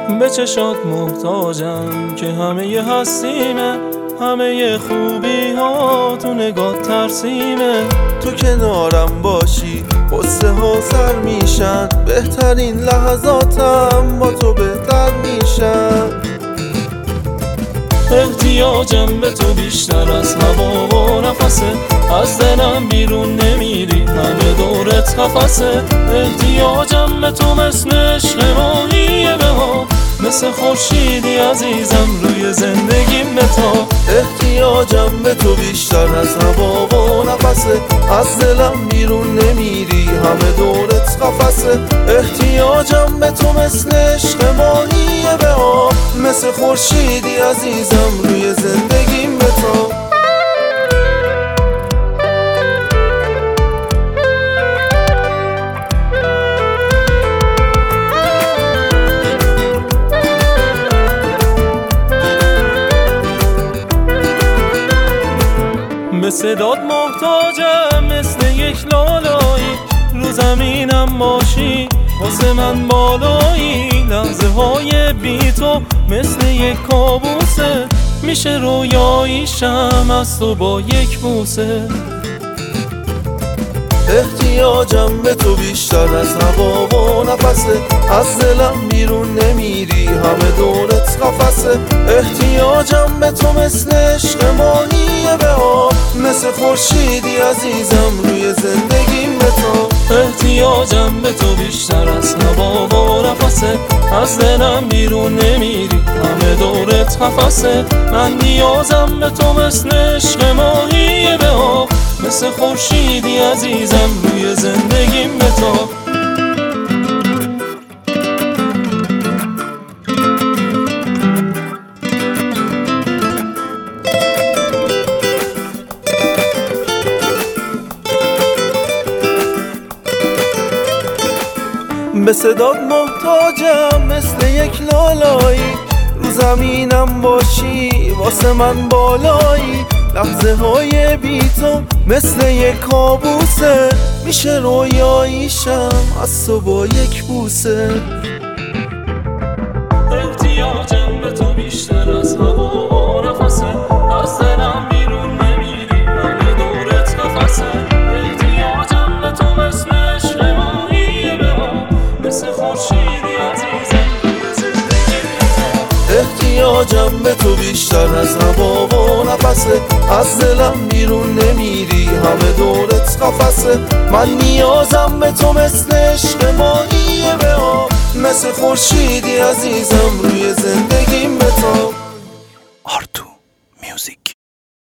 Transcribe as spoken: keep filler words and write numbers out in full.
به چشات محتاجم که همه ی هستیمه، همه ی خوبی ها تو نگاه ترسیمه. تو کنارم باشی قصه ها سر میشن، بهترین لحظاتم با تو بهتر میشن. احتیاجم به تو بیشتر از هوا و نفسه، از دلم بیرون نمیری همه دورت قفسه. احتیاجم به تو مثل عشق ماهیه به ها، مثل خورشیدی عزیزم روی زندگیم به تا. احتیاجم به تو بیشتر از هوا و نفسه، از دلم بیرون نمیری همه دورت قفسه. احتیاجم به تو مثل عشق ماهیه به ها، مثل خورشیدی عزیزم روی زندگیم به تا. به صدات محتاجم مثل یک لالایی، رو زمینم باشی واسه من بالایی. لحظه های بی تو مثل یک کابوسه، میشه رویاییشم از تو با یک بوسه. احتیاجم به تو بیشتر از هوا و نفسه، از دلم بیرون نمیری همه دورت قفسه. احتیاجم به تو مثل عشق ماهیه به ها، مثل خورشیدی عزیزم روی زندگیم به تا. احتیاجم به تو بیشتر از هوا و نفسه، از دلم بیرون نمیری همه دورت قفسه. من نیازم به تو مثل عشق ماهیه به ها، مثل خورشیدی عزیزم روی زندگیم به تا. به صدات محتاجم مثل یک لالایی، رو زمینم باشی واسه من بالایی. لحظه های بی تو مثل یک کابوسه، میشه رویاییشم از تو با یک بوسه. احتیاجم به تو بیشتر از هوا و نفسه، از دلم بیرون نمیری همه دورت قفسه. احتیاجم به تو مثل عشق ماهیه به ها، مثل خورشیدی عزیزم روی زندگیم به تا. احتیاجم به تو بیشتر از هوا و نفسه، از دلم بیرون نمیری همه دورت قفسه. من نیازم به تو مثل عشق ماهیه به ها، مثل خورشیدی عزیزم روی زندگیم به